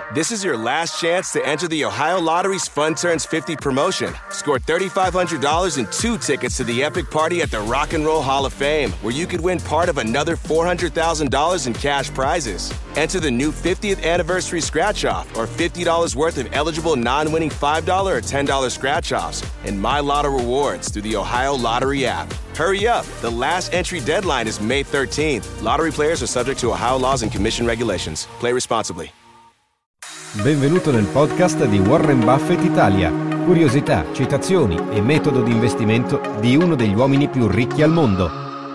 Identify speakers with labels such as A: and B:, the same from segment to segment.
A: This is your last chance to enter the Ohio Lottery's Fun Turns 50 promotion. Score $3,500 and 2 tickets to the epic party at the Rock and Roll Hall of Fame, where you could win part of another $400,000 in cash prizes. Enter the new 50th anniversary scratch-off or $50 worth of eligible non-winning $5 or $10 scratch-offs and My Lotto rewards through the Ohio Lottery app. Hurry up! The last entry deadline is May 13th. Lottery players are subject to Ohio laws and commission regulations. Play responsibly.
B: Benvenuto nel podcast di Warren Buffett Italia. Curiosità, citazioni e metodo di investimento di uno degli uomini più ricchi al mondo.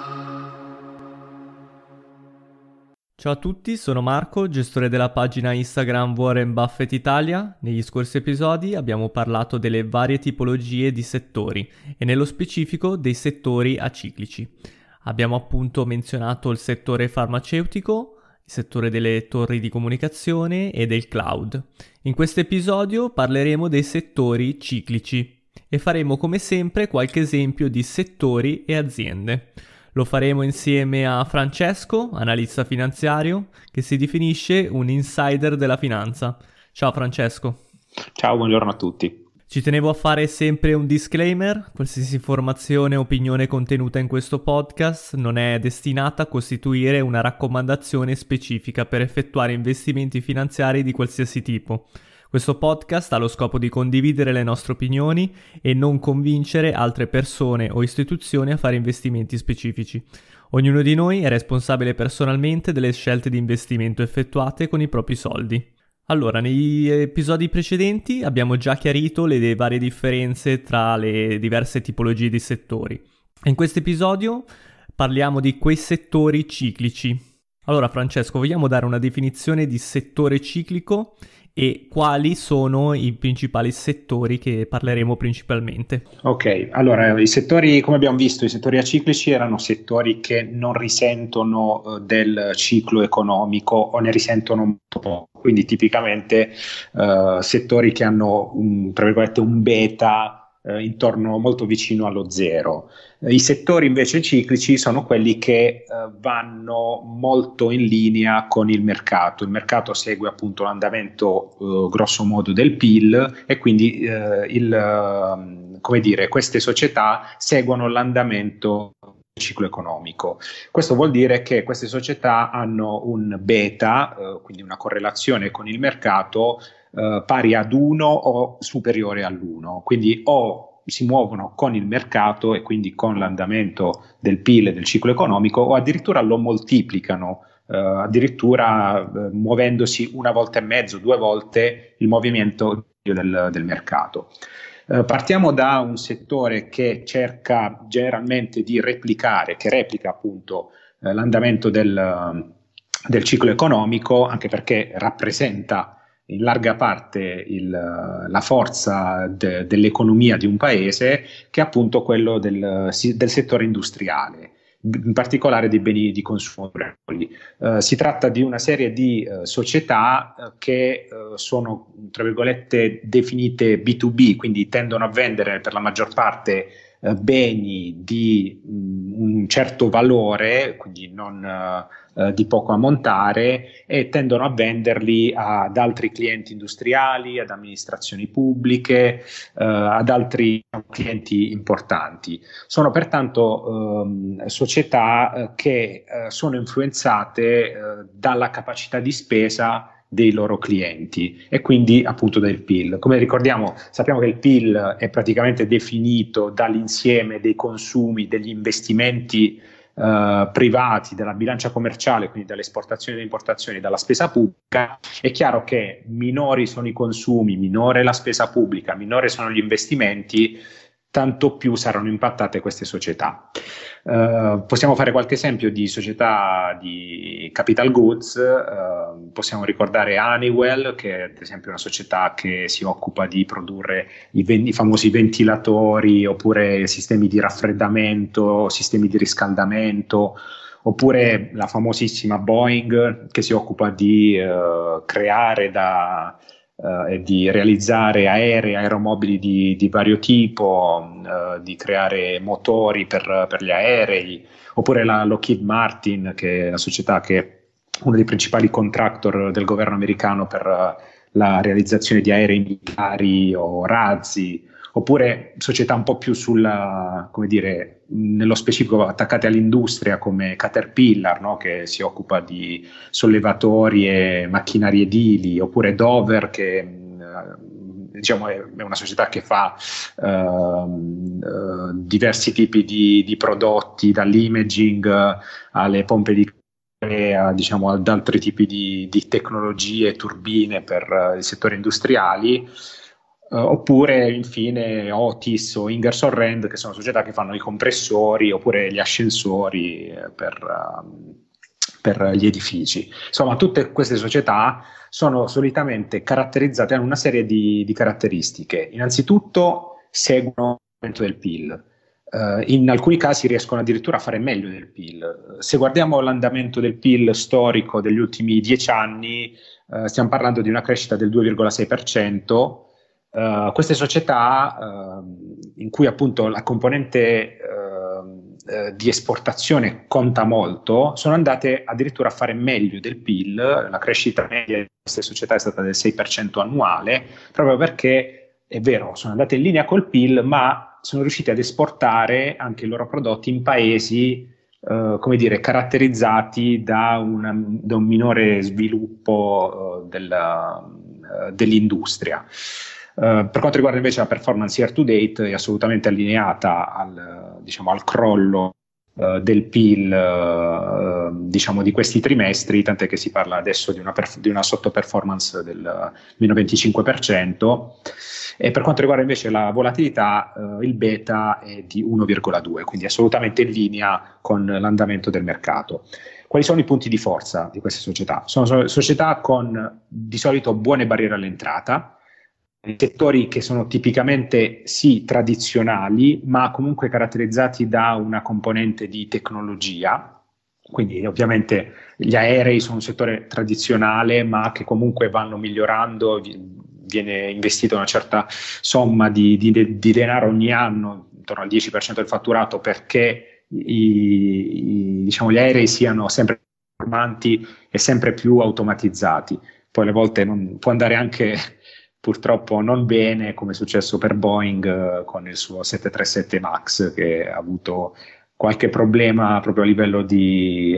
C: Ciao a tutti, sono Marco, gestore della pagina Instagram Warren Buffett Italia. Negli scorsi episodi abbiamo parlato delle varie tipologie di settori e nello specifico dei settori aciclici. Abbiamo appunto menzionato il settore farmaceutico, il settore delle torri di comunicazione e del cloud. In questo episodio parleremo dei settori ciclici e faremo come sempre qualche esempio di settori e aziende. Lo faremo insieme a Francesco, analista finanziario, che si definisce un insider della finanza. Ciao Francesco.
D: Ciao, buongiorno a tutti.
C: Ci tenevo a fare sempre un disclaimer: qualsiasi informazione o opinione contenuta in questo podcast non è destinata a costituire una raccomandazione specifica per effettuare investimenti finanziari di qualsiasi tipo. Questo podcast ha lo scopo di condividere le nostre opinioni e non convincere altre persone o istituzioni a fare investimenti specifici. Ognuno di noi è responsabile personalmente delle scelte di investimento effettuate con i propri soldi. Allora, negli episodi precedenti abbiamo già chiarito le varie differenze tra le diverse tipologie di settori. In questo episodio parliamo di quei settori ciclici. Allora, Francesco, vogliamo dare una definizione di settore ciclico e quali sono i principali settori che parleremo principalmente?
D: Ok, allora i settori, come abbiamo visto, i settori aciclici erano settori che non risentono del ciclo economico o ne risentono molto poco, quindi tipicamente settori che hanno tra virgolette un beta intorno molto vicino allo zero. I settori invece ciclici sono quelli che vanno molto in linea con il mercato. Il mercato segue appunto l'andamento grosso modo del PIL e quindi queste società seguono l'andamento del ciclo economico. Questo vuol dire che queste società hanno un beta, quindi una correlazione con il mercato pari ad 1 o superiore all'1, quindi o si muovono con il mercato e quindi con l'andamento del PIL e del ciclo economico, o addirittura lo moltiplicano, muovendosi 1,5 volte, 2 volte il movimento del mercato. Partiamo da un settore che cerca generalmente di replica appunto l'andamento del ciclo economico, anche perché rappresenta in larga parte la forza dell'economia di un paese, che è appunto quello del settore industriale, in particolare dei beni di consumo durevoli. Si tratta di una serie di società che sono, tra virgolette, definite B2B, quindi tendono a vendere per la maggior parte beni di un certo valore, quindi non di poco ammontare, e tendono a venderli ad altri clienti industriali, ad amministrazioni pubbliche, ad altri clienti importanti. Sono pertanto società che sono influenzate dalla capacità di spesa dei loro clienti e quindi appunto del PIL. Come ricordiamo, sappiamo che il PIL è praticamente definito dall'insieme dei consumi, degli investimenti privati, dalla bilancia commerciale, quindi dalle esportazioni e importazioni, dalla spesa pubblica. È chiaro che minori sono i consumi, minore la spesa pubblica, minore sono gli investimenti, tanto più saranno impattate queste società. Possiamo fare qualche esempio di società di capital goods. Possiamo ricordare Honeywell, che è ad esempio una società che si occupa di produrre i famosi ventilatori, oppure sistemi di raffreddamento, sistemi di riscaldamento, oppure la famosissima Boeing, che si occupa di creare e di realizzare aeromobili di vario tipo, di creare motori per gli aerei, oppure la Lockheed Martin, che è la società che è uno dei principali contractor del governo americano per la realizzazione di aerei militari o razzi, oppure società un po' più come dire, nello specifico attaccate all'industria come Caterpillar, no? Che si occupa di sollevatori e macchinari edili, oppure Dover che diciamo è una società che fa diversi tipi di prodotti, dall'imaging alle pompe di diciamo ad altri tipi di tecnologie, turbine per i settori industriali, oppure infine Otis o Ingersoll Rand, che sono società che fanno i compressori oppure gli ascensori per gli edifici. Insomma, tutte queste società sono solitamente caratterizzate, hanno una serie di caratteristiche. Innanzitutto seguono l'aumento del PIL. In alcuni casi riescono addirittura a fare meglio del PIL. Se guardiamo l'andamento del PIL storico degli ultimi 10 anni, stiamo parlando di una crescita del 2,6%. Queste società in cui appunto la componente di esportazione conta molto, sono andate addirittura a fare meglio del PIL. La crescita media di queste società è stata del 6% annuale, proprio perché è vero, sono andate in linea col PIL, ma sono riusciti ad esportare anche i loro prodotti in paesi come dire, caratterizzati da un minore sviluppo dell'industria. Per quanto riguarda invece la performance year to date, è assolutamente allineata al crollo del PIL diciamo di questi trimestri, tant'è che si parla adesso di una sottoperformance del meno 25%. E per quanto riguarda invece la volatilità, il beta è di 1,2, quindi assolutamente in linea con l'andamento del mercato. Quali sono i punti di forza di queste società? Sono società con di solito buone barriere all'entrata, settori che sono tipicamente sì tradizionali, ma comunque caratterizzati da una componente di tecnologia. Quindi ovviamente gli aerei sono un settore tradizionale, ma che comunque vanno migliorando, viene investita una certa somma di denaro ogni anno, intorno al 10% del fatturato, perché diciamo, gli aerei siano sempre più performanti e sempre più automatizzati. Poi alle volte può andare anche purtroppo non bene, come è successo per Boeing con il suo 737 MAX, che ha avuto qualche problema proprio a livello di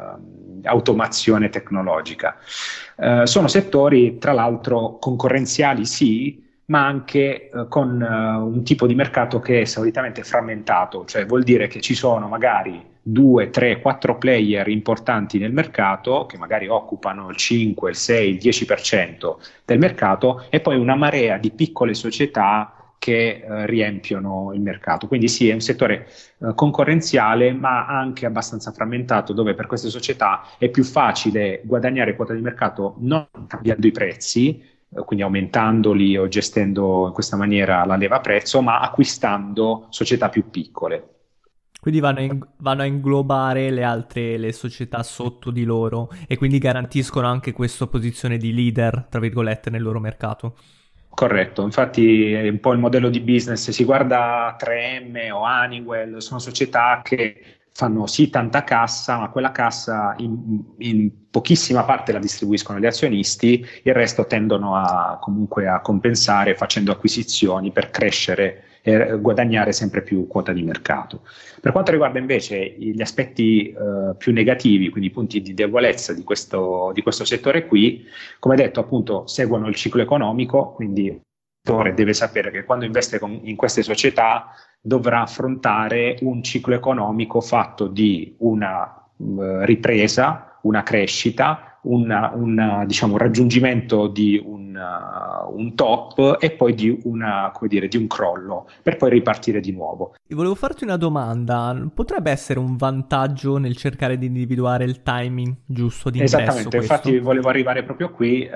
D: automazione tecnologica. Sono settori, tra l'altro, concorrenziali sì, ma anche con un tipo di mercato che è solitamente frammentato, cioè vuol dire che ci sono magari 2, 3, 4 player importanti nel mercato che magari occupano il 5, il 6, il 10% del mercato, e poi una marea di piccole società che riempiono il mercato. Quindi sì, è un settore concorrenziale, ma anche abbastanza frammentato, dove per queste società è più facile guadagnare quota di mercato non cambiando i prezzi, quindi aumentandoli o gestendo in questa maniera la leva prezzo, ma acquistando società più piccole.
C: Quindi vanno a inglobare le società sotto di loro, e quindi garantiscono anche questa posizione di leader, tra virgolette, nel loro mercato.
D: Corretto, infatti è un po' il modello di business. Si guarda 3M o Honeywell, sono società che fanno sì tanta cassa, ma quella cassa in pochissima parte la distribuiscono agli azionisti, il resto tendono comunque a compensare facendo acquisizioni per crescere e guadagnare sempre più quota di mercato. Per quanto riguarda invece gli aspetti più negativi, quindi i punti di debolezza di questo settore qui, come detto appunto seguono il ciclo economico, quindi il settore deve sapere che quando investe in queste società dovrà affrontare un ciclo economico fatto di una ripresa, una crescita, un raggiungimento di un top e poi di un crollo, per poi ripartire di nuovo.
C: Volevo farti una domanda: potrebbe essere un vantaggio nel cercare di individuare il timing giusto di ingresso?
D: Esattamente, infatti volevo arrivare proprio qui.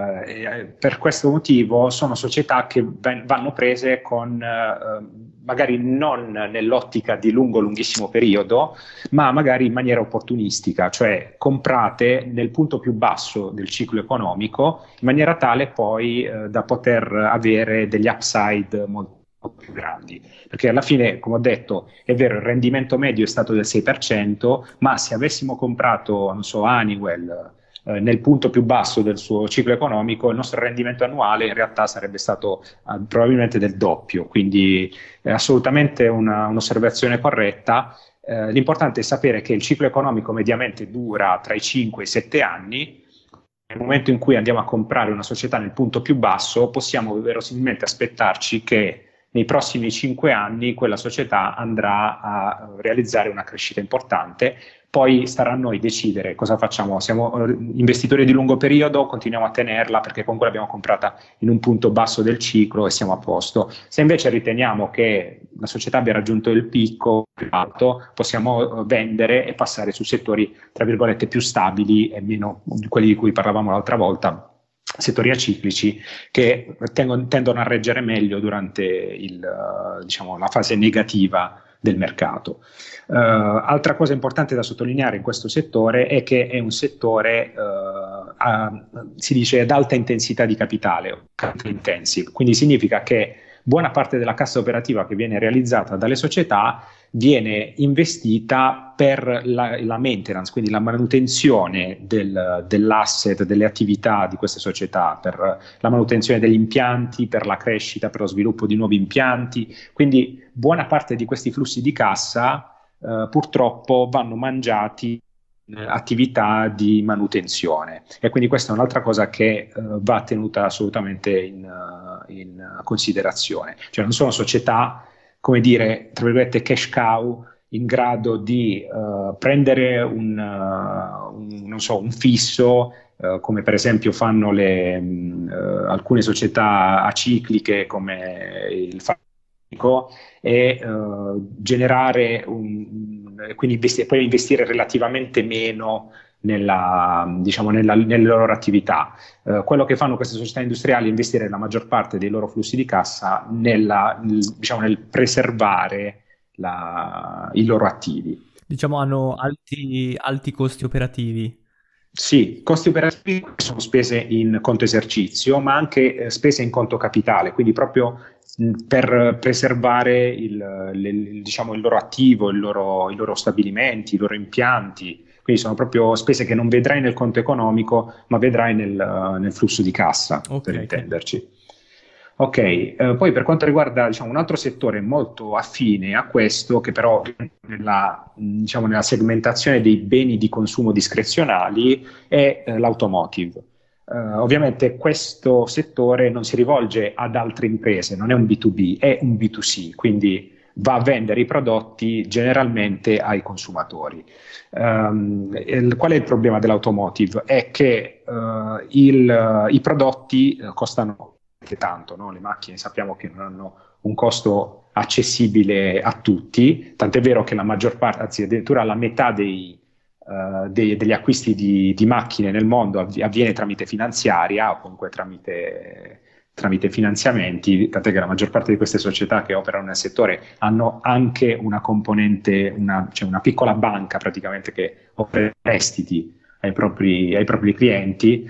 D: Per questo motivo sono società che vanno prese con magari non nell'ottica di lunghissimo periodo, ma magari in maniera opportunistica, cioè comprate nel punto più basso del ciclo economico, in maniera tale poi da poter avere degli upside molto più grandi, perché alla fine, come ho detto, è vero, il rendimento medio è stato del 6%, ma se avessimo comprato, non so, Honeywell nel punto più basso del suo ciclo economico, il nostro rendimento annuale in realtà sarebbe stato probabilmente del doppio, quindi è assolutamente un'osservazione corretta. L'importante è sapere che il ciclo economico mediamente dura tra i 5 e i 7 anni. Nel momento in cui andiamo a comprare una società nel punto più basso, possiamo verosimilmente aspettarci che nei prossimi 5 anni quella società andrà a realizzare una crescita importante. Poi starà a noi decidere cosa facciamo. Siamo investitori di lungo periodo, continuiamo a tenerla perché comunque l'abbiamo comprata in un punto basso del ciclo e siamo a posto. Se invece riteniamo che la società abbia raggiunto il picco più alto, possiamo vendere e passare su settori, tra virgolette, più stabili e meno di quelli di cui parlavamo l'altra volta, settori aciclici che tendono a reggere meglio durante la fase negativa del mercato. Altra cosa importante da sottolineare in questo settore è che è un settore si dice ad alta intensità di capitale, capital intensive, quindi significa che buona parte della cassa operativa che viene realizzata dalle società viene investita per la maintenance, quindi la manutenzione dell'asset, delle attività di queste società, per la manutenzione degli impianti, per la crescita, per lo sviluppo di nuovi impianti. Quindi buona parte di questi flussi di cassa purtroppo vanno mangiati attività di manutenzione, e quindi questa è un'altra cosa che va tenuta assolutamente in considerazione. Cioè non sono società, come dire, tra virgolette, cash cow, in grado di prendere un fisso, come per esempio fanno alcune società acicliche come il farmaceutico, e generare quindi poi investire relativamente meno nelle loro attività. Quello che fanno queste società industriali è investire la maggior parte dei loro flussi di cassa nel preservare i loro attivi.
C: Diciamo hanno alti costi operativi.
D: Sì, costi operativi sono spese in conto esercizio, ma anche spese in conto capitale, quindi proprio per preservare il loro attivo, i loro stabilimenti, i loro impianti. Quindi sono proprio spese che non vedrai nel conto economico, ma vedrai nel flusso di cassa, per intenderci. Ok, poi per quanto riguarda un altro settore molto affine a questo, che però nella segmentazione dei beni di consumo discrezionali, è l'automotive. Ovviamente questo settore non si rivolge ad altre imprese, non è un B2B, è un B2C, quindi va a vendere i prodotti generalmente ai consumatori. Qual è il problema dell'automotive? È che i prodotti costano tanto, no? Le macchine sappiamo che non hanno un costo accessibile a tutti, tant'è vero che la maggior parte, anzi addirittura la metà degli acquisti di macchine nel mondo avviene tramite finanziaria o comunque tramite finanziamenti, tant'è che la maggior parte di queste società che operano nel settore hanno anche una componente, una piccola banca praticamente che offre prestiti ai propri clienti,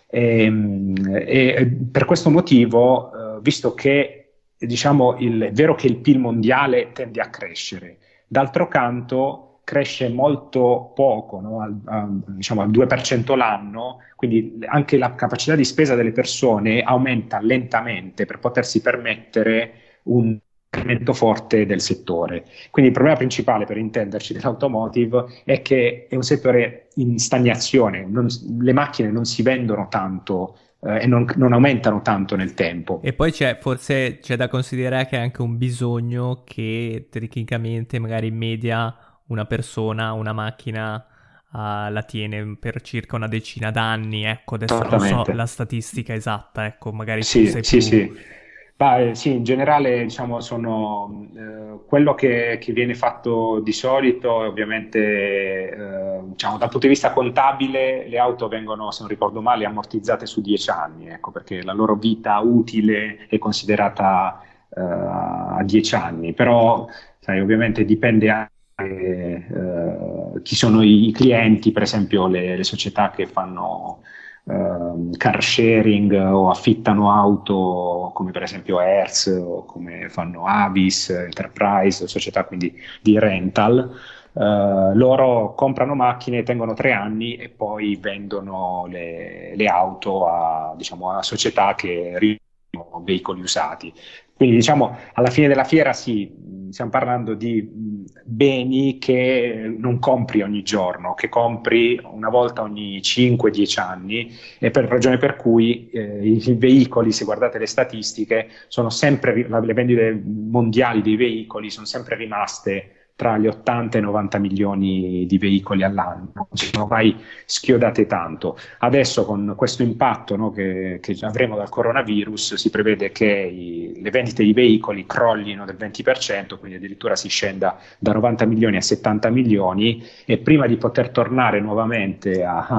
D: e per questo motivo, visto che è vero che il PIL mondiale tende a crescere, d'altro canto cresce molto poco, no? al 2% l'anno, quindi anche la capacità di spesa delle persone aumenta lentamente per potersi permettere un incremento forte del settore. Quindi il problema principale, per intenderci, dell'automotive è che è un settore in stagnazione, le macchine non si vendono tanto e non aumentano tanto nel tempo.
C: E poi forse c'è da considerare che è anche un bisogno che tecnicamente magari in media una persona, una macchina la tiene per circa una decina d'anni, ecco, adesso non so la statistica esatta, ecco, magari
D: sì,
C: tu sei
D: sì,
C: più...
D: sì. Sì, in generale sono quello che viene fatto di solito, ovviamente dal punto di vista contabile le auto vengono, se non ricordo male, ammortizzate su 10 anni, ecco, perché la loro vita utile è considerata a 10 anni, però sai, ovviamente dipende anche chi sono i clienti, per esempio le società che fanno car sharing o affittano auto, come per esempio Hertz o come fanno Avis, Enterprise, società quindi di rental, loro comprano macchine, tengono 3 anni e poi vendono le auto a società che rivendono veicoli usati. Quindi diciamo alla fine della fiera stiamo parlando di beni che non compri ogni giorno, che compri una volta ogni 5-10 anni, e per ragione per cui i veicoli, se guardate le statistiche, sono sempre, le vendite mondiali dei veicoli sono sempre rimaste tra gli 80 e 90 milioni di veicoli all'anno, non ci sono mai schiodate tanto. Adesso con questo impatto, no, che avremo dal coronavirus, si prevede che le vendite di veicoli crollino del 20%, quindi addirittura si scenda da 90 milioni a 70 milioni, e prima di poter tornare nuovamente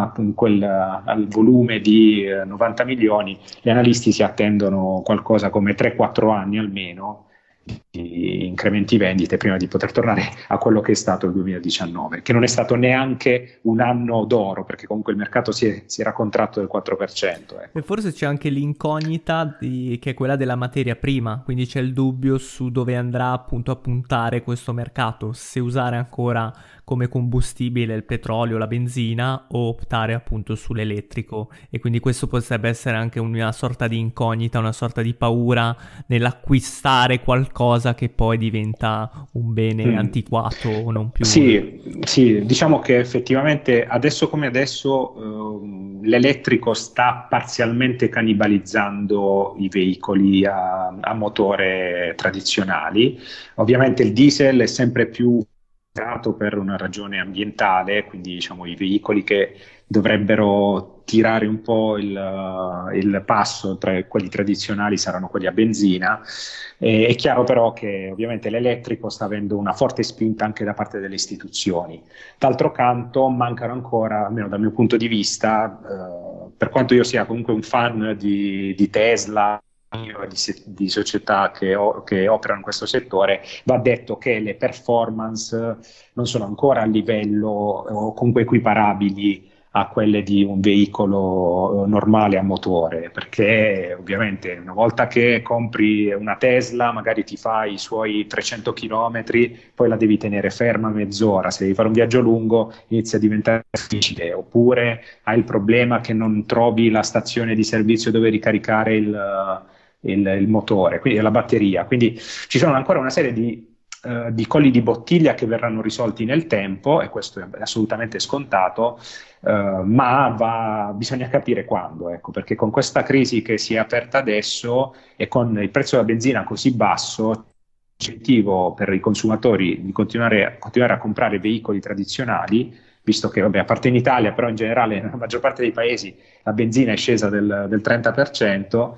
D: al volume di 90 milioni, gli analisti si attendono qualcosa come 3-4 anni almeno di incrementi vendite prima di poter tornare a quello che è stato il 2019, che non è stato neanche un anno d'oro, perché comunque il mercato si era contratto del 4%.
C: E forse c'è anche l'incognita che è quella della materia prima, quindi c'è il dubbio su dove andrà appunto a puntare questo mercato, se usare ancora come combustibile il petrolio, la benzina, o optare appunto sull'elettrico, e quindi questo potrebbe essere anche una sorta di incognita, una sorta di paura nell'acquistare qualcosa che poi diventa un bene antiquato o non più.
D: Sì, diciamo che effettivamente adesso come adesso l'elettrico sta parzialmente cannibalizzando i veicoli a motore tradizionali. Ovviamente il diesel è sempre più per una ragione ambientale, quindi diciamo i veicoli che dovrebbero tirare un po' il passo tra quelli tradizionali saranno quelli a benzina. È chiaro però che ovviamente l'elettrico sta avendo una forte spinta anche da parte delle istituzioni. D'altro canto mancano ancora, almeno dal mio punto di vista, per quanto io sia comunque un fan di Tesla, di società che operano in questo settore, va detto che le performance non sono ancora a livello o comunque equiparabili a quelle di un veicolo normale a motore, perché ovviamente una volta che compri una Tesla magari ti fai i suoi 300 km, poi la devi tenere ferma mezz'ora, se devi fare un viaggio lungo inizia a diventare difficile, oppure hai il problema che non trovi la stazione di servizio dove ricaricare il motore, quindi la batteria. Quindi ci sono ancora una serie di colli di bottiglia che verranno risolti nel tempo, e questo è assolutamente scontato, ma bisogna capire quando, ecco, perché con questa crisi che si è aperta adesso e con il prezzo della benzina così basso, l'incentivo per i consumatori di continuare a comprare veicoli tradizionali, visto che, a parte in Italia, però in generale nella maggior parte dei paesi la benzina è scesa del 30%,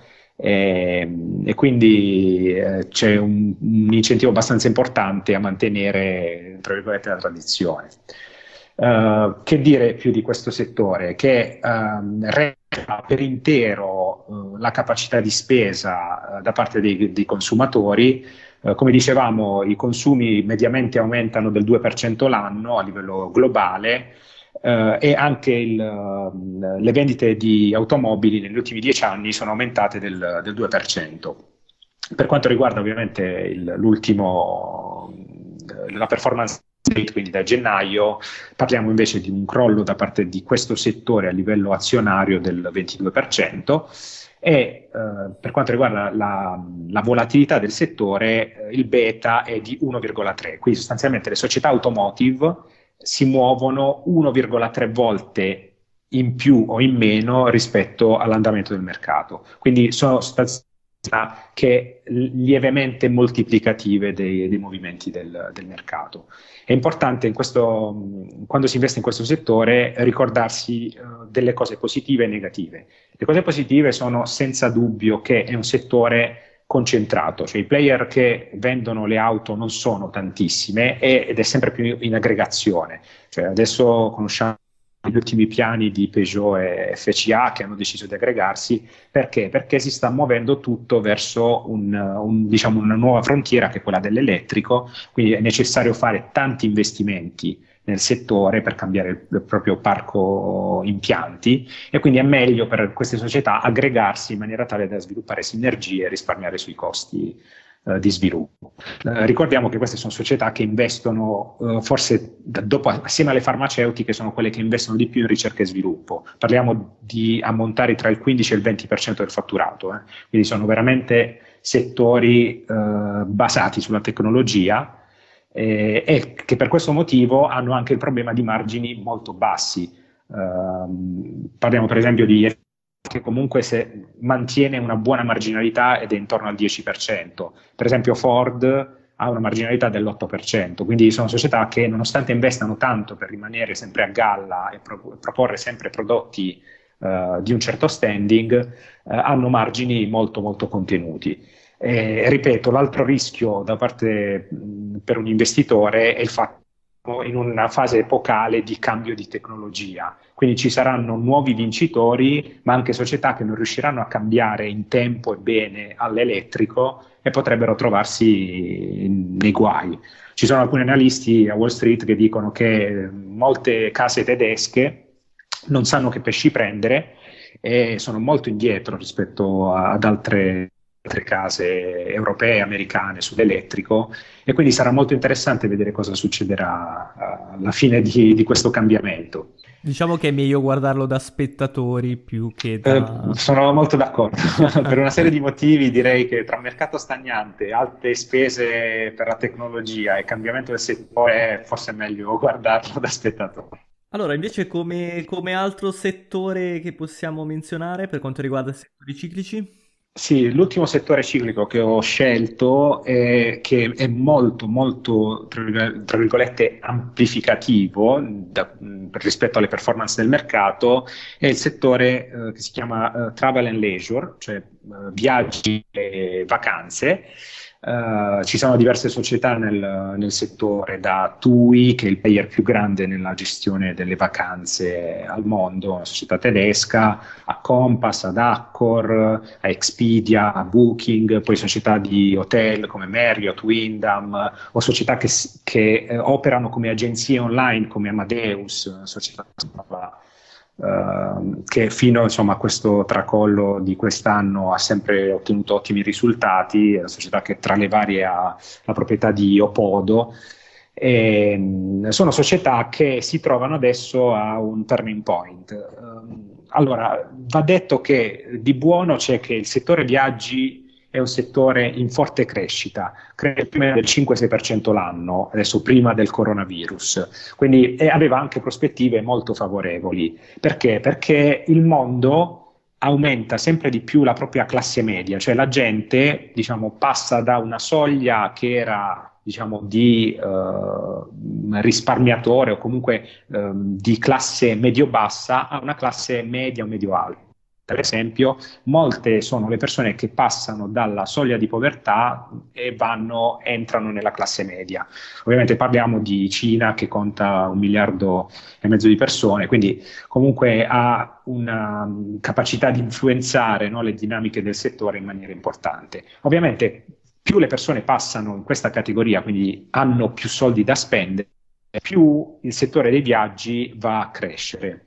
D: e quindi c'è un incentivo abbastanza importante a mantenere, tra virgolette, la tradizione. Che dire più di questo settore? Che reca per intero la capacità di spesa da parte dei consumatori. Come dicevamo, i consumi mediamente aumentano del 2% l'anno a livello globale, e anche le vendite di automobili negli ultimi 10 anni sono aumentate del 2%. Per quanto riguarda ovviamente la performance rate, quindi da gennaio, parliamo invece di un crollo da parte di questo settore a livello azionario del 22%. E per quanto riguarda la volatilità del settore, il beta è di 1,3, quindi sostanzialmente le società automotive si muovono 1,3 volte in più o in meno rispetto all'andamento del mercato, quindi sono che lievemente moltiplicative dei movimenti del mercato. È importante quando si investe in questo settore ricordarsi delle cose positive e negative. Le cose positive sono senza dubbio che è un settore concentrato, cioè i player che vendono le auto non sono tantissime ed è sempre più in aggregazione. Cioè adesso conosciamo gli ultimi piani di Peugeot e FCA che hanno deciso di aggregarsi. Perché? Perché si sta muovendo tutto verso una nuova frontiera che è quella dell'elettrico, quindi è necessario fare tanti investimenti nel settore per cambiare il proprio parco impianti, e quindi è meglio per queste società aggregarsi in maniera tale da sviluppare sinergie e risparmiare sui costi di sviluppo. Ricordiamo che queste sono società che investono, forse dopo, assieme alle farmaceutiche, sono quelle che investono di più in ricerca e sviluppo. Parliamo di ammontari tra il 15 e il 20% del fatturato, quindi sono veramente settori basati sulla tecnologia, e che per questo motivo hanno anche il problema di margini molto bassi. Parliamo per esempio di che comunque se mantiene una buona marginalità ed è intorno al 10%. Per esempio Ford ha una marginalità dell'8%, quindi sono società che, nonostante investano tanto per rimanere sempre a galla e proporre sempre prodotti di un certo standing, hanno margini molto molto contenuti. Ripeto, l'altro rischio da parte per un investitore è il fatto in una fase epocale di cambio di tecnologia, quindi ci saranno nuovi vincitori, ma anche società che non riusciranno a cambiare in tempo e bene all'elettrico e potrebbero trovarsi nei guai. Ci sono alcuni analisti a Wall Street che dicono che molte case tedesche non sanno che pesci prendere e sono molto indietro rispetto ad altre case europee e americane sull'elettrico, e quindi sarà molto interessante vedere cosa succederà alla fine di questo cambiamento.
C: Diciamo che è meglio guardarlo da spettatori più che da...
D: Sono molto d'accordo. Per una serie di motivi direi che tra mercato stagnante, alte spese per la tecnologia e cambiamento del settore forse è meglio guardarlo da spettatori.
C: Allora, invece come altro settore che possiamo menzionare per quanto riguarda i settori ciclici?
D: Sì, l'ultimo settore ciclico che ho scelto che è molto, molto, tra virgolette, amplificativo rispetto alle performance del mercato, è il settore che si chiama Travel and Leisure, cioè viaggi e vacanze. Ci sono diverse società nel settore, da TUI, che è il player più grande nella gestione delle vacanze al mondo, una società tedesca, a Compass, ad Accor, a Expedia, a Booking, poi società di hotel come Marriott, Wyndham, o società che operano come agenzie online come Amadeus, società che fino a questo tracollo di quest'anno ha sempre ottenuto ottimi risultati. È una società che tra le varie ha la proprietà di Opodo, e sono società che si trovano adesso a un turning point. Allora, va detto che di buono c'è che il settore viaggi è un settore in forte crescita, cresce prima del 5-6% l'anno, adesso prima del coronavirus, quindi aveva anche prospettive molto favorevoli. Perché? Perché il mondo aumenta sempre di più la propria classe media, cioè la gente, passa da una soglia che era, di risparmiatore o comunque di classe medio-bassa a una classe media o medio-alta. Per esempio, molte sono le persone che passano dalla soglia di povertà e entrano nella classe media. Ovviamente parliamo di Cina, che conta 1,5 miliardi di persone, quindi comunque ha una capacità di influenzare, no, le dinamiche del settore in maniera importante. Ovviamente più le persone passano in questa categoria, quindi hanno più soldi da spendere, più il settore dei viaggi va a crescere.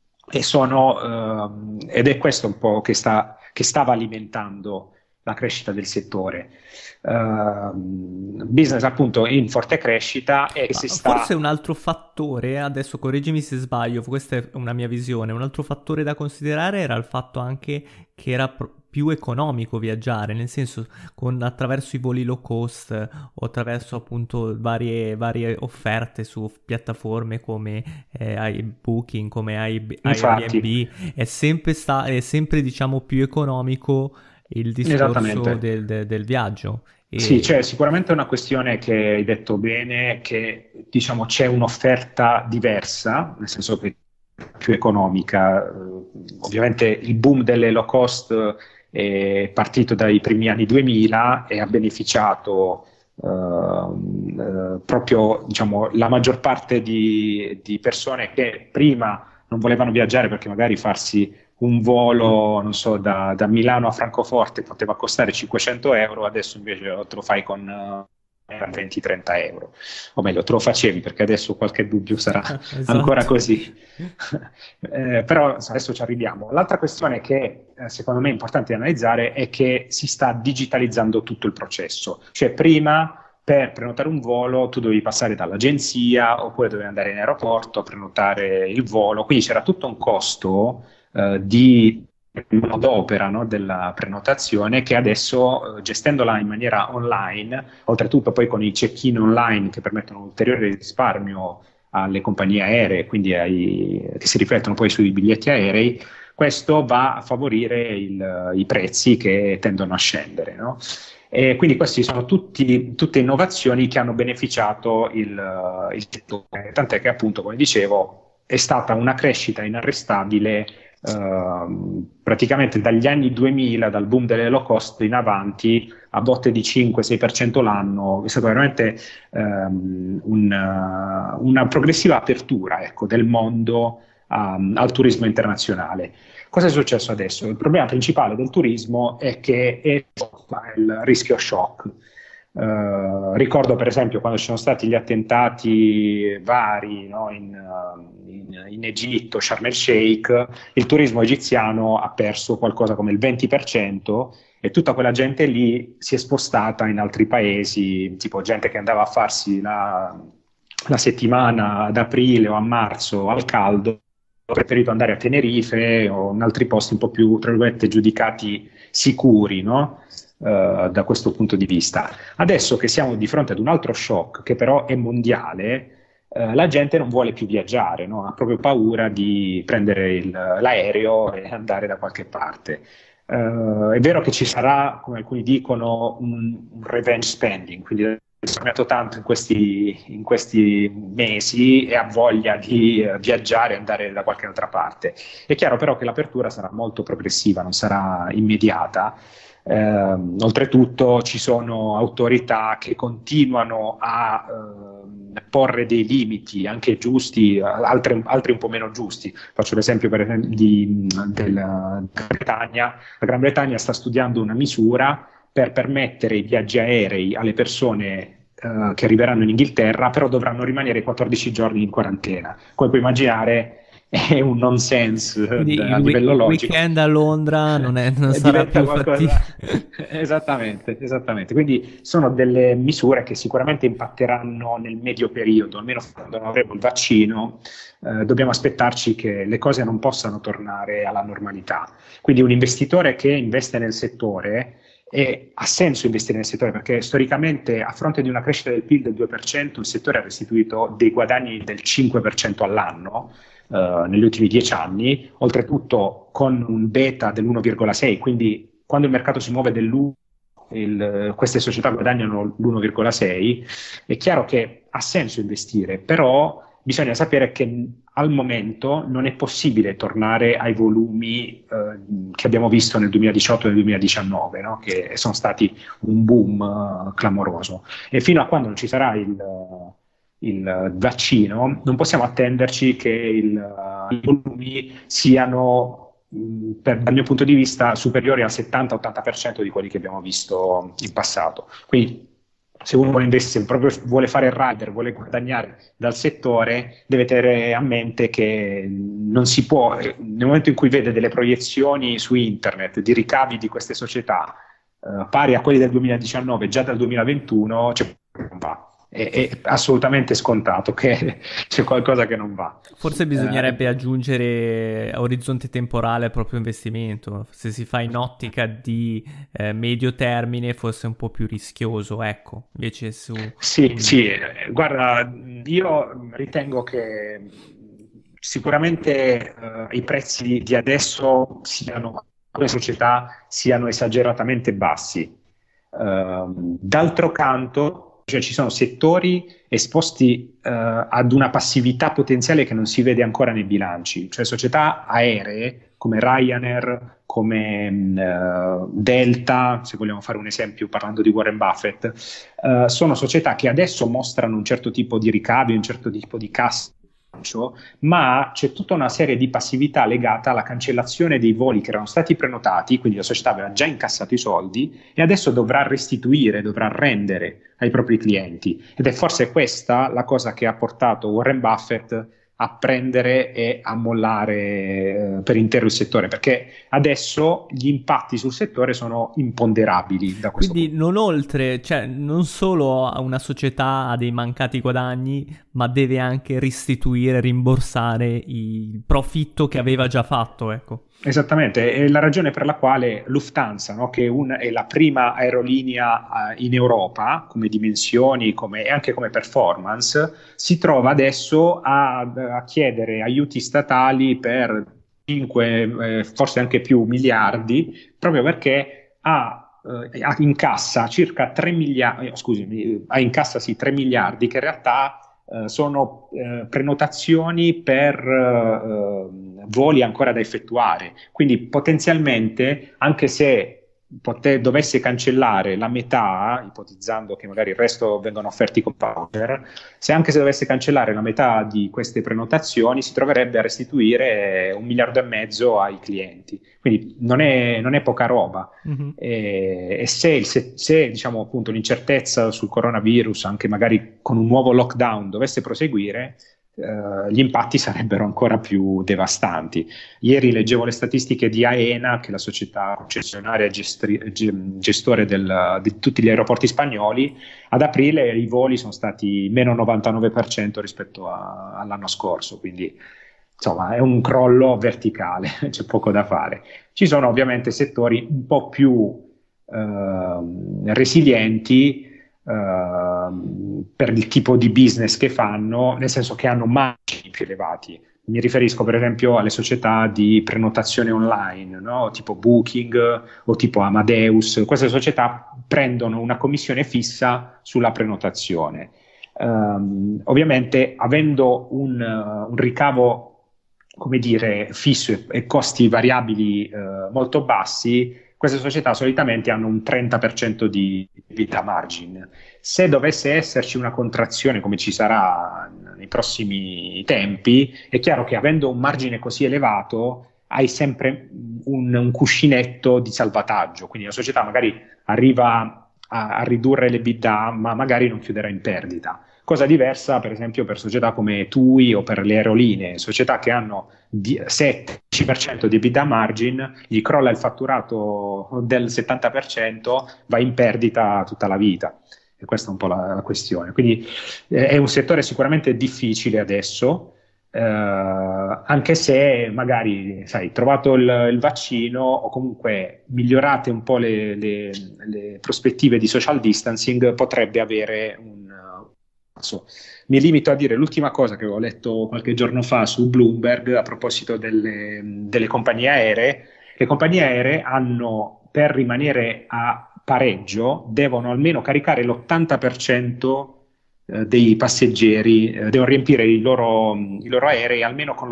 D: Ed è questo un po' che stava alimentando la crescita del settore. Business appunto in forte crescita e
C: forse un altro fattore, adesso correggimi se sbaglio, questa è una mia visione, un altro fattore da considerare era il fatto anche che era più economico viaggiare, nel senso attraverso i voli low cost o attraverso appunto varie offerte su piattaforme come Booking, come Airbnb, è sempre diciamo più economico il discorso del viaggio.
D: Sì, cioè sicuramente è una questione che hai detto bene, che c'è un'offerta diversa, nel senso che è più economica. Ovviamente il boom delle low cost è partito dai primi anni 2000 e ha beneficiato proprio la maggior parte di persone che prima non volevano viaggiare perché magari farsi un volo, non so, da Milano a Francoforte poteva costare 500 euro, adesso invece te lo fai con era 20-30 euro, o meglio te lo facevi, perché adesso qualche dubbio sarà
C: Esatto.
D: ancora così. Però adesso ci arriviamo. L'altra questione che secondo me è importante analizzare è che si sta digitalizzando tutto il processo, cioè prima per prenotare un volo tu dovevi passare dall'agenzia oppure dovevi andare in aeroporto a prenotare il volo, quindi c'era tutto un costo di manodopera, no, della prenotazione, che adesso gestendola in maniera online, oltretutto poi con i check-in online che permettono ulteriore risparmio alle compagnie aeree, quindi che si riflettono poi sui biglietti aerei, questo va a favorire i prezzi che tendono a scendere, no? E quindi queste sono tutte innovazioni che hanno beneficiato il settore, tant'è che appunto, come dicevo, è stata una crescita inarrestabile praticamente dagli anni 2000, dal boom delle low cost in avanti, a botte di 5-6% l'anno. È stata veramente una progressiva apertura, ecco, del mondo al turismo internazionale. Cosa è successo adesso? Il problema principale del turismo è che è il rischio shock. Ricordo per esempio quando ci sono stati gli attentati vari, no, in Egitto, Sharm el Sheikh, il turismo egiziano ha perso qualcosa come il 20% e tutta quella gente lì si è spostata in altri paesi, tipo gente che andava a farsi la settimana ad aprile o a marzo al caldo, ha preferito andare a Tenerife o in altri posti un po' più, tra virgolette, giudicati sicuri, no? Da questo punto di vista. Adesso che siamo di fronte ad un altro shock, che però è mondiale, la gente non vuole più viaggiare, no? Ha proprio paura di prendere l'aereo e andare da qualche parte. È vero che ci sarà, come alcuni dicono, un revenge spending, quindi ho risparmiato tanto in questi mesi e ha voglia di viaggiare e andare da qualche altra parte. È chiaro però che l'apertura sarà molto progressiva, non sarà immediata. Oltretutto ci sono autorità che continuano a porre dei limiti anche giusti, altri un po' meno giusti. Faccio l'esempio per esempio della Gran Bretagna. La Gran Bretagna sta studiando una misura per permettere i viaggi aerei alle persone che arriveranno in Inghilterra, però dovranno rimanere 14 giorni in quarantena. Come puoi immaginare è un nonsense a livello logico.
C: Il weekend a Londra non sarà più fattibile.
D: Esattamente. Quindi sono delle misure che sicuramente impatteranno nel medio periodo, almeno quando non avremo il vaccino. Dobbiamo aspettarci che le cose non possano tornare alla normalità. Quindi un investitore che investe nel settore, e ha senso investire nel settore perché storicamente, a fronte di una crescita del PIL del 2%, il settore ha restituito dei guadagni del 5% all'anno negli ultimi 10 anni, oltretutto con un beta dell'1,6, quindi quando il mercato si muove dell'1, queste società guadagnano l'1,6. È chiaro che ha senso investire, però bisogna sapere che al momento non è possibile tornare ai volumi che abbiamo visto nel 2018 e nel 2019, no? Che sono stati un boom clamoroso. E fino a quando non ci sarà il vaccino, non possiamo attenderci che i volumi siano, dal mio punto di vista, superiori al 70-80% di quelli che abbiamo visto in passato. Quindi se uno vuole investire, se proprio vuole fare il rider, vuole guadagnare dal settore, deve tenere a mente che non si può, nel momento in cui vede delle proiezioni su internet di ricavi di queste società pari a quelli del 2019 già dal 2021, non va. È assolutamente scontato che c'è qualcosa che non va.
C: Forse bisognerebbe aggiungere orizzonte temporale al proprio investimento. Se si fa in ottica di medio termine, forse è un po' più rischioso, ecco. Invece
D: Sì, guarda, io ritengo che sicuramente i prezzi di adesso alcune società siano esageratamente bassi. D'altro canto, cioè ci sono settori esposti ad una passività potenziale che non si vede ancora nei bilanci, cioè società aeree come Ryanair, come Delta, se vogliamo fare un esempio parlando di Warren Buffett, sono società che adesso mostrano un certo tipo di ricavi, un certo tipo di cassa ma c'è tutta una serie di passività legata alla cancellazione dei voli che erano stati prenotati, quindi la società aveva già incassato i soldi e adesso dovrà restituire, dovrà rendere ai propri clienti. Ed è forse questa la cosa che ha portato Warren Buffett a prendere e a mollare per intero il settore, perché adesso gli impatti sul settore sono imponderabili da questo
C: Quindi non solo a una società ha dei mancati guadagni, ma deve anche restituire, rimborsare il profitto che aveva già fatto, ecco.
D: Esattamente, è la ragione per la quale Lufthansa, no, che è la prima aerolinea in Europa come dimensioni e anche come performance, si trova adesso a chiedere aiuti statali per 5, forse anche più miliardi, proprio perché incassa circa 3 miliardi, incassa 3 miliardi che in realtà sono prenotazioni per voli ancora da effettuare, quindi potenzialmente, anche se dovesse cancellare la metà, ipotizzando che magari il resto vengono offerti con voucher, anche se dovesse cancellare la metà di queste prenotazioni, si troverebbe a restituire 1,5 miliardi ai clienti. Quindi non è poca roba. Mm-hmm. E se diciamo appunto l'incertezza sul coronavirus, anche magari con un nuovo lockdown, dovesse proseguire, gli impatti sarebbero ancora più devastanti. Ieri leggevo le statistiche di AENA, che è la società concessionaria gestore di tutti gli aeroporti spagnoli. Ad aprile i voli sono stati meno 99% rispetto all'anno scorso, quindi insomma è un crollo verticale, c'è poco da fare. Ci sono ovviamente settori un po' più resilienti per il tipo di business che fanno, nel senso che hanno margini più elevati. Mi riferisco per esempio alle società di prenotazione online, no? Tipo Booking o tipo Amadeus. Queste società prendono una commissione fissa sulla prenotazione. Ovviamente, avendo un ricavo, come dire, fisso e costi variabili molto bassi, queste società solitamente hanno un 30% di EBITDA margin. Se dovesse esserci una contrazione, come ci sarà nei prossimi tempi, è chiaro che avendo un margine così elevato hai sempre un cuscinetto di salvataggio, quindi la società magari arriva a ridurre l'EBITDA, ma magari non chiuderà in perdita. Cosa diversa, per esempio, per società come TUI o per le aerolinee, società che hanno 7-10% di EBITDA margin, gli crolla il fatturato del 70%, va in perdita tutta la vita. E questa è un po' la questione. Quindi è un settore sicuramente difficile adesso, anche se magari, sai, trovato il vaccino o comunque migliorate un po' le prospettive di social distancing, potrebbe avere un... Mi limito a dire l'ultima cosa che avevo letto qualche giorno fa su Bloomberg a proposito delle compagnie aeree. Le compagnie aeree hanno, per rimanere a pareggio, devono almeno caricare l'80% dei passeggeri, devono riempire i loro aerei almeno con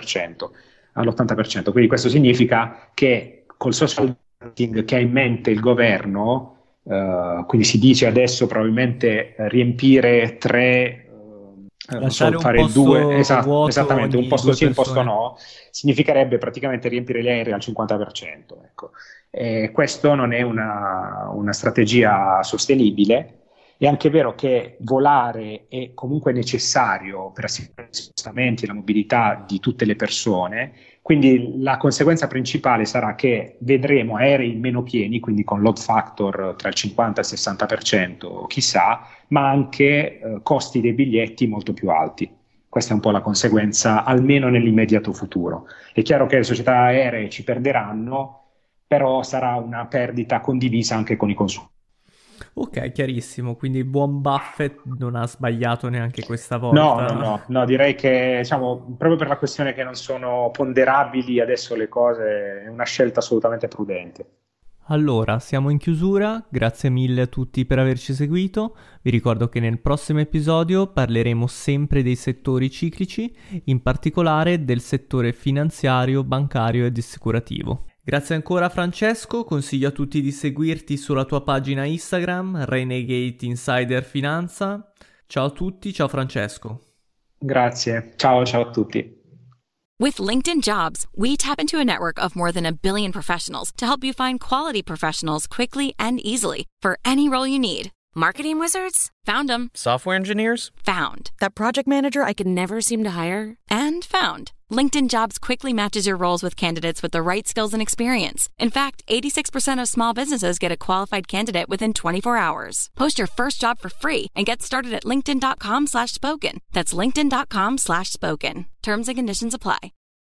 D: all'80%. Quindi questo significa che col social distancing che ha in mente il governo, quindi si dice adesso probabilmente riempire 3, fare 2, esattamente, un posto sì e un posto no, significherebbe praticamente riempire gli aerei al 50%. Ecco. Questo non è una strategia sostenibile. È anche vero che volare è comunque necessario per assicurare gli spostamenti e la mobilità di tutte le persone, quindi la conseguenza principale sarà che vedremo aerei meno pieni, quindi con load factor tra il 50 e il 60%, chissà, ma anche costi dei biglietti molto più alti. Questa è un po' la conseguenza, almeno nell'immediato futuro. È chiaro che le società aeree ci perderanno, però sarà una perdita condivisa anche con i consumatori.
C: Ok, chiarissimo, quindi il buon Buffett non ha sbagliato neanche questa volta.
D: No, direi che diciamo, proprio per la questione che non sono ponderabili adesso le cose, è una scelta assolutamente prudente.
C: Allora, siamo in chiusura, grazie mille a tutti per averci seguito, vi ricordo che nel prossimo episodio parleremo sempre dei settori ciclici, in particolare del settore finanziario, bancario ed assicurativo. Grazie ancora Francesco, consiglio a tutti di seguirti sulla tua pagina Instagram, Renegade Insider Finanza. Ciao a tutti, ciao Francesco.
D: Grazie, ciao a tutti.
E: With LinkedIn Jobs, we tap into a network of more than 1 billion professionals to help you find quality professionals quickly and easily for any role you need.
F: Marketing wizards?
E: Found them.
F: Software engineers?
E: Found.
F: That project manager I could never seem to hire?
E: And found. LinkedIn Jobs quickly matches your roles with candidates with the right skills and experience. In fact, 86% of small businesses get a qualified candidate within 24 hours. Post your first job for free and get started at linkedin.com/spoken. That's linkedin.com/spoken. Terms and conditions apply.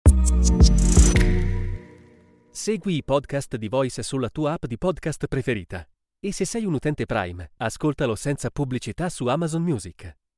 G: Segui i podcast di Voice sulla tua app di podcast preferita. E se sei un utente Prime, ascoltalo senza pubblicità su Amazon Music.